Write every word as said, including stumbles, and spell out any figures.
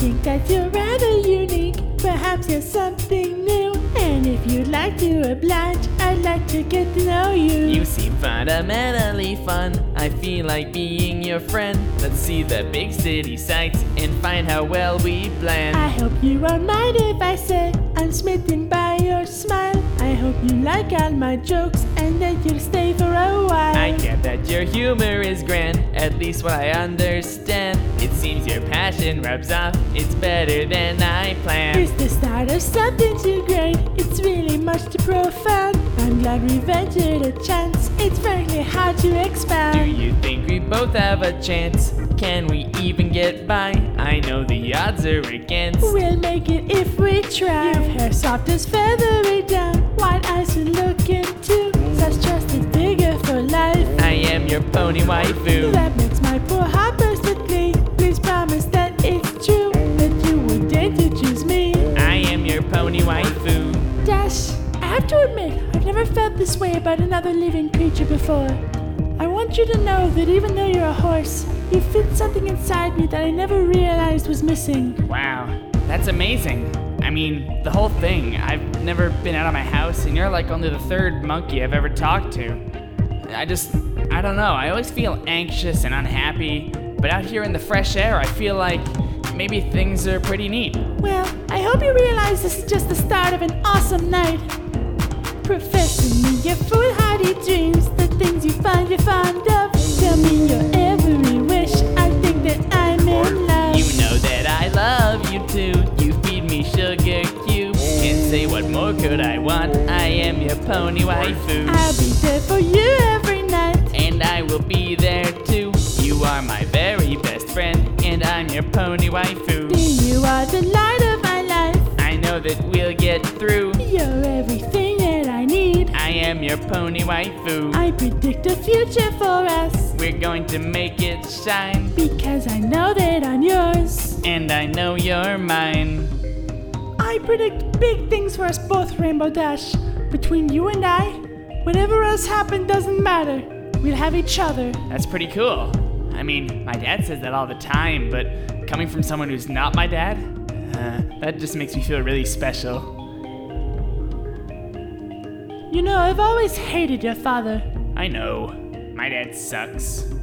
think that you're rather unique. Perhaps you're something new. And if you'd like to oblige, I'd like to get to know you. You seem fundamentally fun. I feel like being your friend. Let's see the big city sights and find how well we blend. I hope you won't mind if I say I'm smitten by your smile. I hope you like all my jokes and that you'll stay for a while. I get that your humor is grand, at least what I understand. It seems your passion rubs off, it's better than I planned. It's the start of something too great, it's really much too profound. I'm glad we ventured a chance, it's frankly hard to expand. Do you think we both have a chance? Can we even get by? I know the odds are against. We'll make it if we try. You've hair soft as feathery down, white eyes to look into, such trusted figure for life. I am your pony waifu. That makes my poor heart burst with glee. Please promise that it's true, that you would dare to choose me. I am your pony waifu. Dash, I have to admit, I've never felt this way about another living creature before. I want you to know that even though you're a horse, you fit something inside me that I never realized was missing. Wow, that's amazing. I mean, the whole thing. I've never been out of my house, and you're like only the third monkey I've ever talked to. I just, I don't know, I always feel anxious and unhappy, but out here in the fresh air, I feel like maybe things are pretty neat. Well, I hope you realize this is just the start of an awesome night. Professing me your foolhardy dreams, the things you find you're fond of. Tell me your every wish, I think that I'm in love. You know that I love you too, you feed me sugar cubes. Can't say what more could I want, I am your pony waifu. I'll be there for you every night, and I will be there too. You are my very best friend, and I'm your pony waifu. You are the light of my life, I know that we'll get through. you're everything that I need. I am your pony waifu. I predict a future for us, We're going to make it shine, because I know that I'm yours. and I know you're mine. I predict big things for us both, Rainbow Dash. Between you and I, whatever else happened doesn't matter. We'll have each other. That's pretty cool. I mean, my dad says that all the time, but coming from someone who's not my dad, uh, that just makes me feel really special. You know, I've always hated your father. I know, my dad sucks.